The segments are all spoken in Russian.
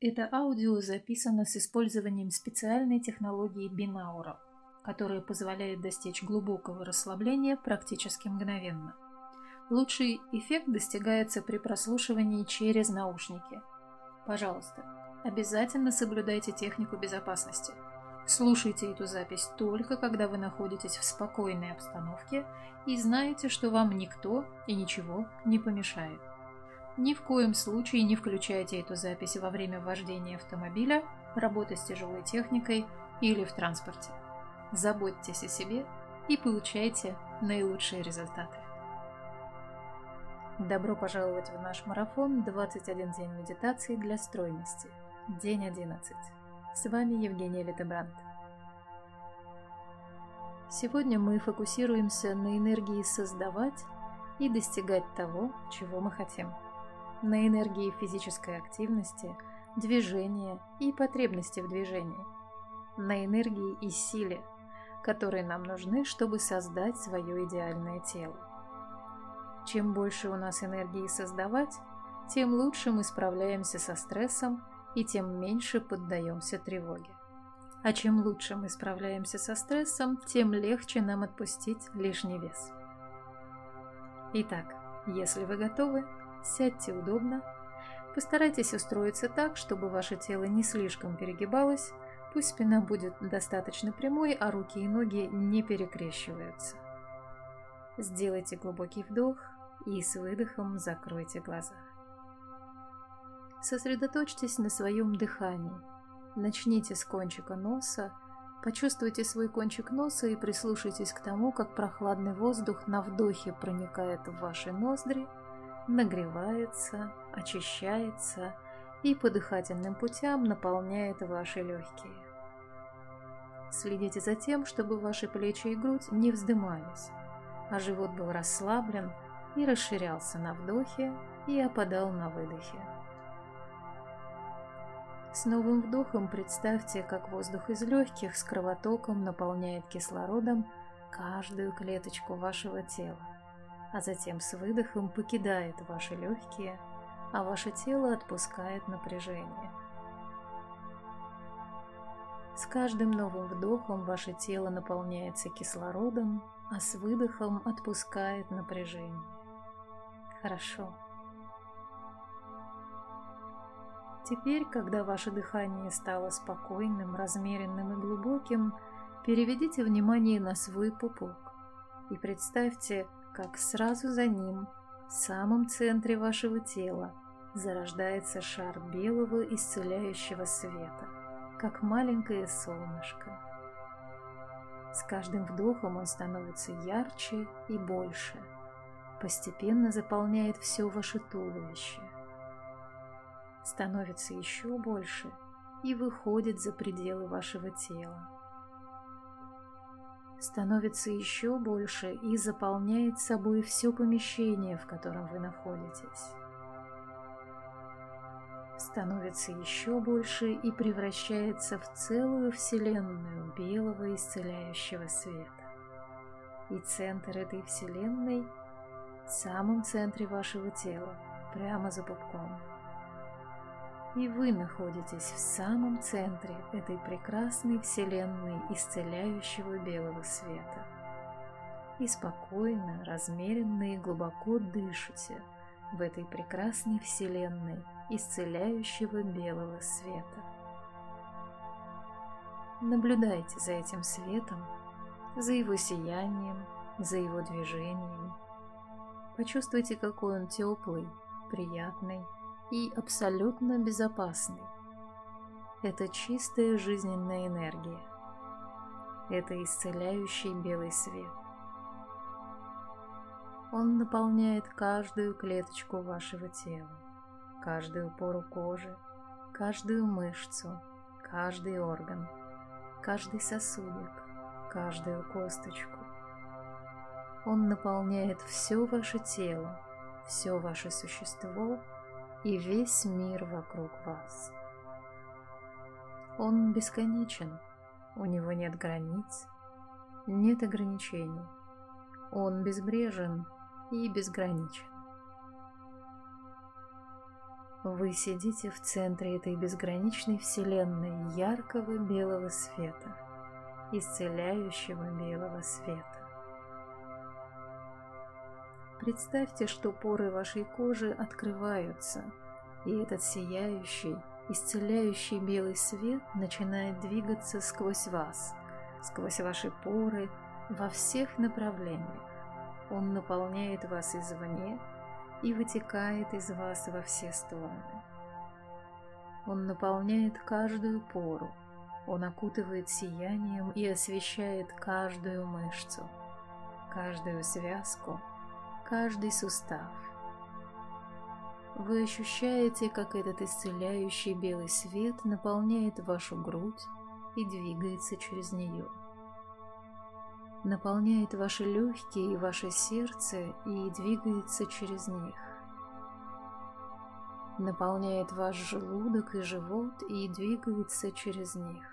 Это аудио записано с использованием специальной технологии Binaural, которая позволяет достичь глубокого расслабления практически мгновенно. Лучший эффект достигается при прослушивании через наушники. Пожалуйста, обязательно соблюдайте технику безопасности. Слушайте эту запись только когда вы находитесь в спокойной обстановке и знаете, что вам никто и ничего не помешает. Ни в коем случае не включайте эту запись во время вождения автомобиля, работы с тяжелой техникой или в транспорте. Заботьтесь о себе и получайте наилучшие результаты. Добро пожаловать в наш марафон «21 день медитации для стройности». День 11. С вами Евгения Литебрант. Сегодня мы фокусируемся на энергии создавать и достигать того, чего мы хотим. На энергии физической активности, движения и потребности в движении. На энергии и силе, которые нам нужны, чтобы создать свое идеальное тело. Чем больше у нас энергии создавать, тем лучше мы справляемся со стрессом и тем меньше поддаемся тревоге. А чем лучше мы справляемся со стрессом, тем легче нам отпустить лишний вес. Итак, если вы готовы, сядьте удобно, постарайтесь устроиться так, чтобы ваше тело не слишком перегибалось, пусть спина будет достаточно прямой, а руки и ноги не перекрещиваются. Сделайте глубокий вдох и с выдохом закройте глаза. Сосредоточьтесь на своем дыхании. Начните с кончика носа, почувствуйте свой кончик носа и прислушайтесь к тому, как прохладный воздух на вдохе проникает в ваши ноздри, нагревается, очищается и по дыхательным путям наполняет ваши легкие. Следите за тем, чтобы ваши плечи и грудь не вздымались, а живот был расслаблен и расширялся на вдохе и опадал на выдохе. С новым вдохом представьте, как воздух из легких с кровотоком наполняет кислородом каждую клеточку вашего тела, а затем с выдохом покидает ваши легкие, а ваше тело отпускает напряжение. С каждым новым вдохом ваше тело наполняется кислородом, а с выдохом отпускает напряжение. Хорошо. Теперь, когда ваше дыхание стало спокойным, размеренным и глубоким, переведите внимание на свой пупок и представьте, как сразу за ним, в самом центре вашего тела, зарождается шар белого исцеляющего света, как маленькое солнышко. С каждым вдохом он становится ярче и больше, постепенно заполняет все ваше туловище, становится еще больше и выходит за пределы вашего тела. Становится еще больше и заполняет собой все помещение, в котором вы находитесь. Становится еще больше и превращается в целую вселенную белого исцеляющего света. И центр этой вселенной в самом центре вашего тела, прямо за пупком. И вы находитесь в самом центре этой прекрасной вселенной исцеляющего белого света. И спокойно, размеренно и глубоко дышите в этой прекрасной вселенной исцеляющего белого света. Наблюдайте за этим светом, за его сиянием, за его движением. Почувствуйте, какой он теплый, приятный и абсолютно безопасный. Это чистая жизненная энергия. Это исцеляющий белый свет. Он наполняет каждую клеточку вашего тела, каждую пору кожи, каждую мышцу, каждый орган, каждый сосудик, каждую косточку. Он наполняет все ваше тело, все ваше существо и весь мир вокруг вас. Он бесконечен, у него нет границ, нет ограничений. Он безбрежен и безграничен. Вы сидите в центре этой безграничной вселенной яркого белого света, исцеляющего белого света. Представьте, что поры вашей кожи открываются, и этот сияющий, исцеляющий белый свет начинает двигаться сквозь вас, сквозь ваши поры, во всех направлениях. Он наполняет вас извне и вытекает из вас во все стороны. Он наполняет каждую пору, он окутывает сиянием и освещает каждую мышцу, каждую связку, каждый сустав. Вы ощущаете, как этот исцеляющий белый свет наполняет вашу грудь и двигается через нее. Наполняет ваши легкие и ваше сердце и двигается через них. Наполняет ваш желудок и живот и двигается через них.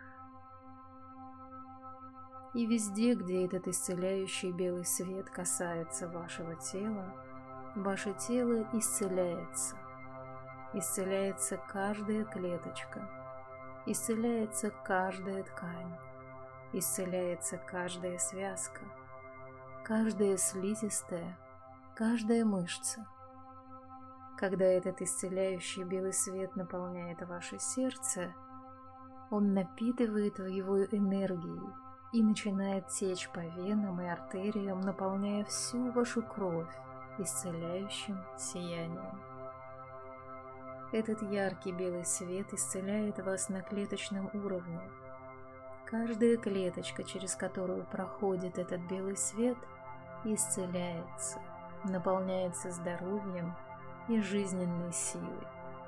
И везде, где этот исцеляющий белый свет касается вашего тела, ваше тело исцеляется. Исцеляется каждая клеточка, исцеляется каждая ткань, исцеляется каждая связка, каждая слизистая, каждая мышца. Когда этот исцеляющий белый свет наполняет ваше сердце, он напитывает его энергией и начинает течь по венам и артериям, наполняя всю вашу кровь исцеляющим сиянием. Этот яркий белый свет исцеляет вас на клеточном уровне. Каждая клеточка, через которую проходит этот белый свет, исцеляется, наполняется здоровьем и жизненной силой.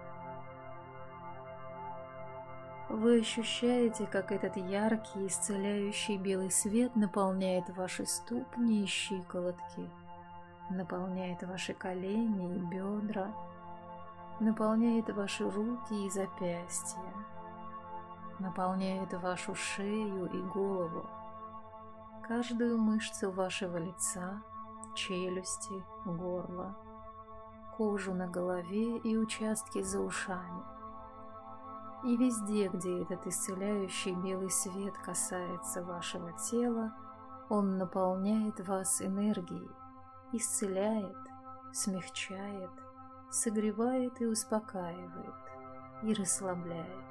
Вы ощущаете, как этот яркий, исцеляющий белый свет наполняет ваши ступни и щиколотки, наполняет ваши колени и бедра, наполняет ваши руки и запястья, наполняет вашу шею и голову, каждую мышцу вашего лица, челюсти, горла, кожу на голове и участки за ушами. И везде, где этот исцеляющий белый свет касается вашего тела, он наполняет вас энергией, исцеляет, смягчает, согревает и успокаивает, и расслабляет.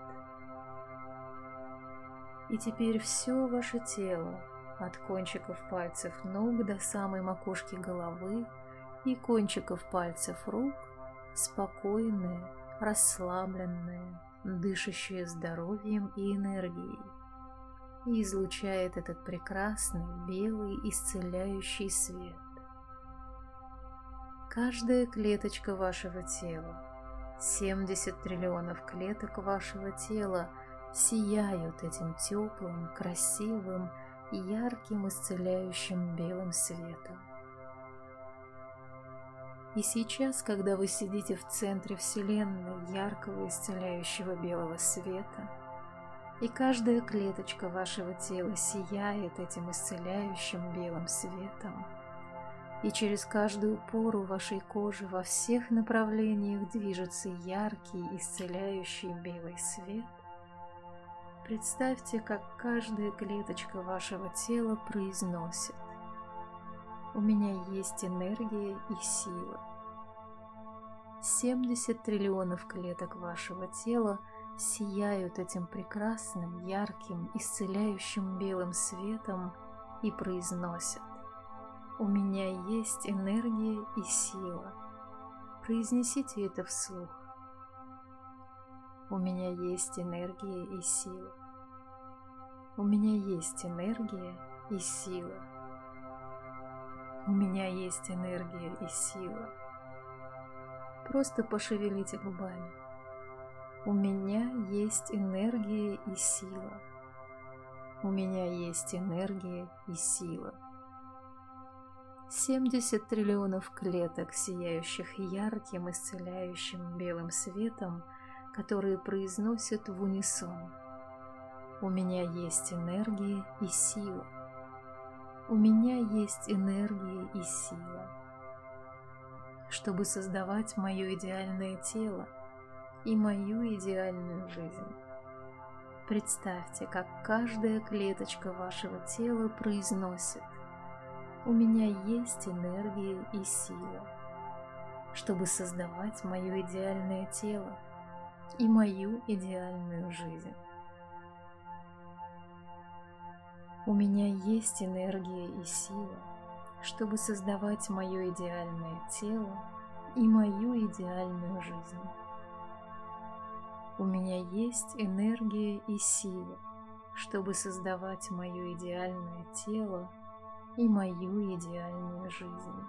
И теперь все ваше тело, от кончиков пальцев ног до самой макушки головы и кончиков пальцев рук, спокойное, расслабленное, дышащее здоровьем и энергией, и излучает этот прекрасный белый исцеляющий свет. Каждая клеточка вашего тела, 70 триллионов клеток вашего тела сияют этим теплым, красивым и ярким исцеляющим белым светом. И сейчас, когда вы сидите в центре Вселенной яркого исцеляющего белого света, и каждая клеточка вашего тела сияет этим исцеляющим белым светом, и через каждую пору вашей кожи во всех направлениях движется яркий исцеляющий белый свет, представьте, как каждая клеточка вашего тела произносит: «У меня есть энергия и сила». 70 триллионов клеток вашего тела сияют этим прекрасным, ярким, исцеляющим белым светом и произносят: «У меня есть энергия и сила». Произнесите это вслух. У меня есть энергия и сила. У меня есть энергия и сила. У меня есть энергия и сила. Просто пошевелите губами. У меня есть энергия и сила. У меня есть энергия и сила. 70 триллионов клеток, сияющих ярким, исцеляющим белым светом, которые произносят в унисон: «У меня есть энергия и сила. У меня есть энергия и сила». Чтобы создавать мое идеальное тело, и мою идеальную жизнь. Представьте, как каждая клеточка вашего тела произносит: «У меня есть энергия и сила, чтобы создавать мое идеальное тело и мою идеальную жизнь. У меня есть энергия и сила, чтобы создавать мое идеальное тело и мою идеальную жизнь. У меня есть энергия и сила, чтобы создавать мое идеальное тело и мою идеальную жизнь».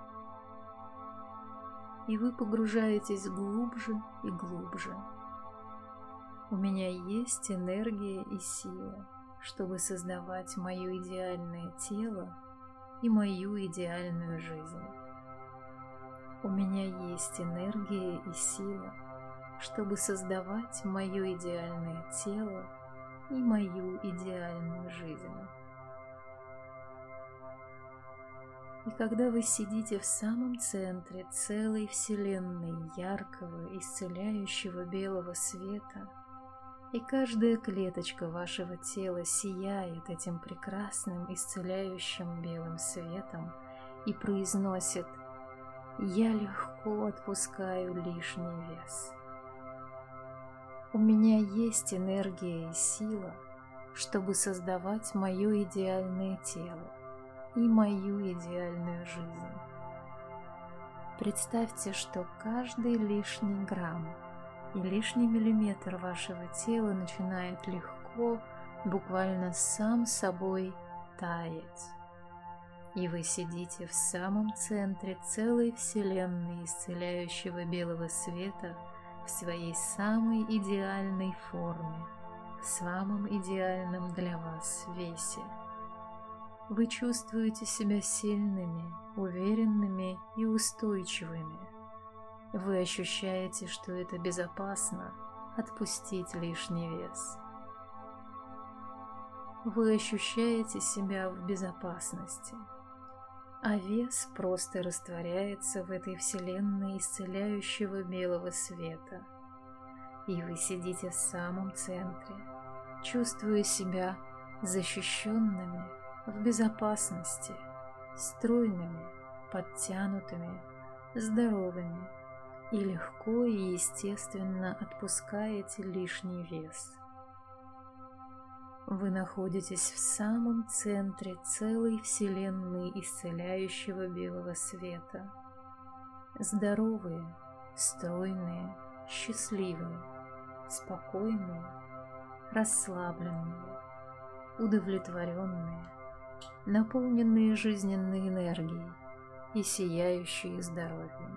И вы погружаетесь глубже и глубже. У меня есть энергия и сила, чтобы создавать мое идеальное тело и мою идеальную жизнь. У меня есть энергия и сила, чтобы создавать мое идеальное тело и мою идеальную жизнь. И когда вы сидите в самом центре целой вселенной яркого, исцеляющего белого света, и каждая клеточка вашего тела сияет этим прекрасным, исцеляющим белым светом и произносит: «Я легко отпускаю лишний вес. У меня есть энергия и сила, чтобы создавать мое идеальное тело и мою идеальную жизнь». Представьте, что каждый лишний грамм и лишний миллиметр вашего тела начинает легко, буквально сам собой таять. И вы сидите в самом центре целой вселенной исцеляющего белого света в своей самой идеальной форме, в самом идеальном для вас весе. Вы чувствуете себя сильными, уверенными и устойчивыми. Вы ощущаете, что это безопасно отпустить лишний вес. Вы ощущаете себя в безопасности, а вес просто растворяется в этой вселенной исцеляющего белого света. И вы сидите в самом центре, чувствуя себя защищенными, в безопасности, стройными, подтянутыми, здоровыми, и легко и естественно отпускаете лишний вес. Вы находитесь в самом центре целой вселенной исцеляющего белого света. Здоровые, стройные, счастливые, спокойные, расслабленные, удовлетворенные, наполненные жизненной энергией и сияющие здоровьем.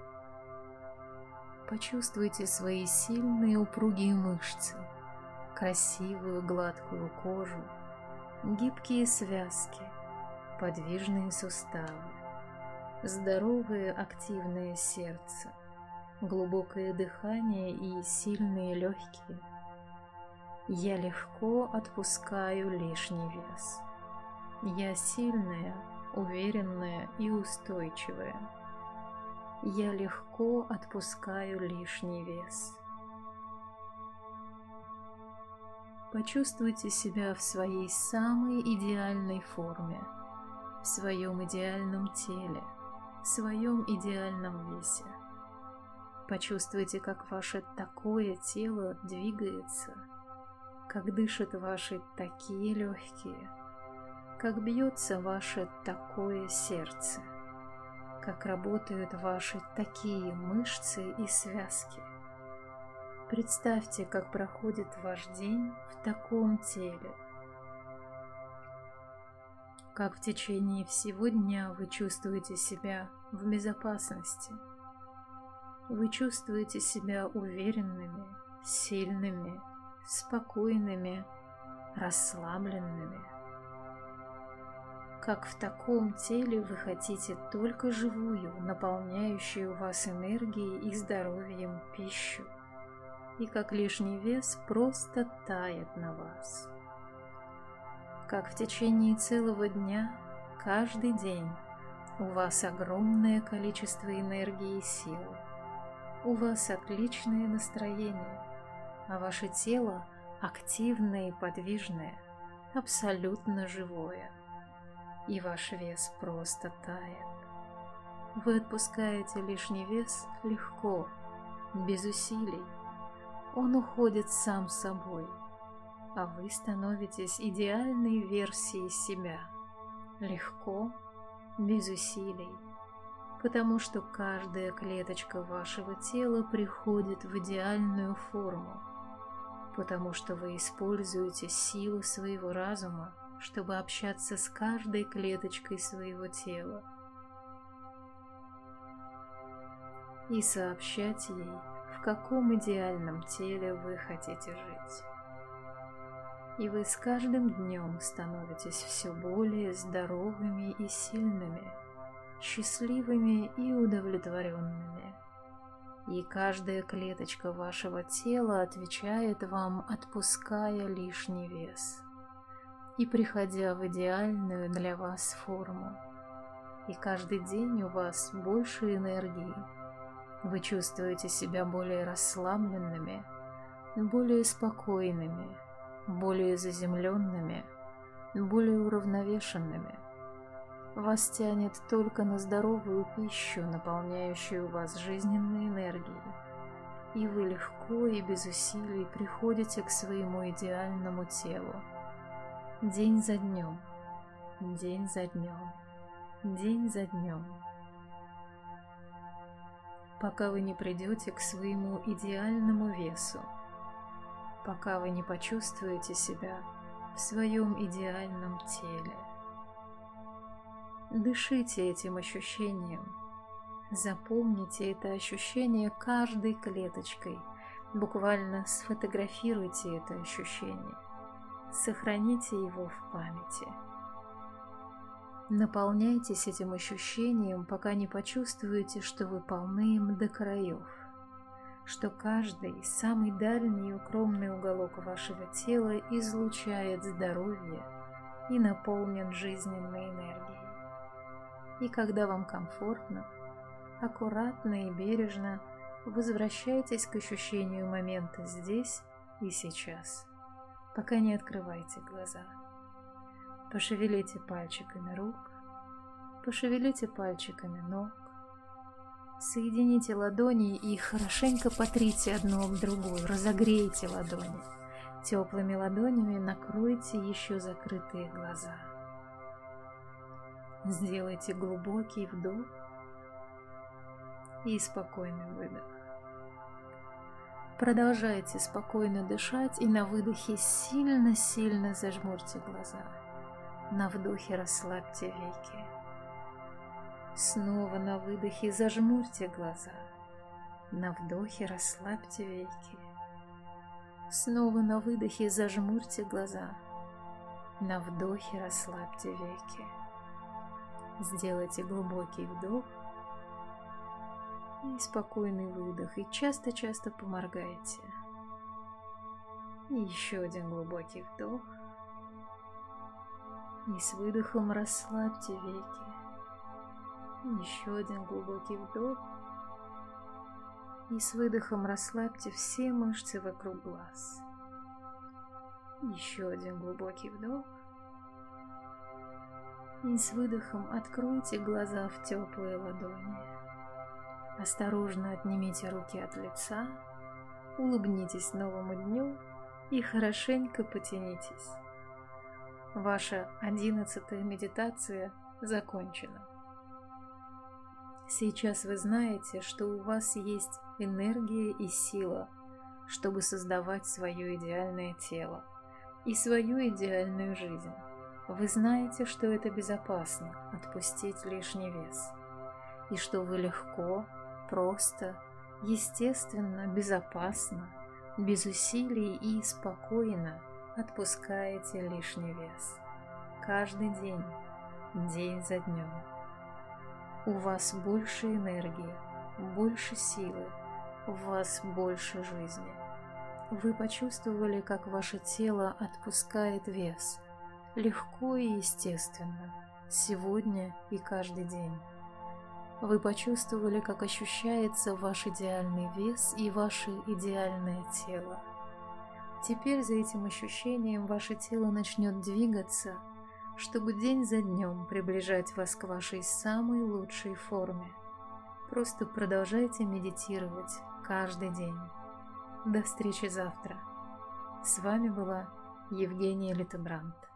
Почувствуйте свои сильные упругие мышцы, красивую гладкую кожу, гибкие связки, подвижные суставы, здоровое активное сердце, глубокое дыхание и сильные легкие. Я легко отпускаю лишний вес. Я сильная, уверенная и устойчивая. Я легко отпускаю лишний вес. Почувствуйте себя в своей самой идеальной форме, в своем идеальном теле, в своем идеальном весе. Почувствуйте, как ваше такое тело двигается, как дышат ваши такие легкие, как бьется ваше такое сердце, как работают ваши такие мышцы и связки. Представьте, как проходит ваш день в таком теле, как в течение всего дня вы чувствуете себя в безопасности. Вы чувствуете себя уверенными, сильными, спокойными, расслабленными. Как в таком теле вы хотите только живую, наполняющую вас энергией и здоровьем пищу, и как лишний вес просто тает на вас. Как в течение целого дня, каждый день, у вас огромное количество энергии и сил. У вас отличное настроение, а ваше тело активное и подвижное, абсолютно живое, и ваш вес просто тает. Вы отпускаете лишний вес легко, без усилий. Он уходит сам собой, а вы становитесь идеальной версией себя. Легко, без усилий, потому что каждая клеточка вашего тела приходит в идеальную форму, потому что вы используете силу своего разума, чтобы общаться с каждой клеточкой своего тела и сообщать ей, в каком идеальном теле вы хотите жить. И вы с каждым днем становитесь все более здоровыми и сильными, счастливыми и удовлетворенными. И каждая клеточка вашего тела отвечает вам, отпуская лишний вес и приходя в идеальную для вас форму. И каждый день у вас больше энергии. Вы чувствуете себя более расслабленными, более спокойными, более заземленными, более уравновешенными. Вас тянет только на здоровую пищу, наполняющую вас жизненной энергией, и вы легко и без усилий приходите к своему идеальному телу. День за днем, день за днем, день за днем. Пока вы не придете к своему идеальному весу, пока вы не почувствуете себя в своем идеальном теле. Дышите этим ощущением, запомните это ощущение каждой клеточкой, буквально сфотографируйте это ощущение, сохраните его в памяти. Наполняйтесь этим ощущением, пока не почувствуете, что вы полны им до краев, что каждый самый дальний и укромный уголок вашего тела излучает здоровье и наполнен жизненной энергией. И когда вам комфортно, аккуратно и бережно возвращайтесь к ощущению момента здесь и сейчас, пока не открывайте глаза. Пошевелите пальчиками рук, пошевелите пальчиками ног, соедините ладони и хорошенько потрите одну об другую, разогрейте ладони. Теплыми ладонями накройте еще закрытые глаза. Сделайте глубокий вдох и спокойный выдох. Продолжайте спокойно дышать и на выдохе сильно-сильно зажмурьте глаза. На вдохе расслабьте веки. Снова на выдохе зажмурьте глаза. На вдохе расслабьте веки. Снова на выдохе зажмурьте глаза. На вдохе расслабьте веки. Сделайте глубокий вдох и спокойный выдох. И часто-часто поморгайте. И еще один глубокий вдох. И с выдохом расслабьте веки. Еще один глубокий вдох. И с выдохом расслабьте все мышцы вокруг глаз. Еще один глубокий вдох. И с выдохом откройте глаза в теплые ладони. Осторожно отнимите руки от лица. Улыбнитесь новому дню и хорошенько потянитесь. Ваша 11-я медитация закончена. Сейчас вы знаете, что у вас есть энергия и сила, чтобы создавать свое идеальное тело и свою идеальную жизнь. Вы знаете, что это безопасно отпустить лишний вес, и что вы легко, просто, естественно, безопасно, без усилий и спокойно отпускаете лишний вес. Каждый день, день за днем. У вас больше энергии, больше силы, у вас больше жизни. Вы почувствовали, как ваше тело отпускает вес, легко и естественно, сегодня и каждый день. Вы почувствовали, как ощущается ваш идеальный вес и ваше идеальное тело. Теперь за этим ощущением ваше тело начнет двигаться, чтобы день за днем приближать вас к вашей самой лучшей форме. Просто продолжайте медитировать каждый день. До встречи завтра. С вами была Евгения Литебрант.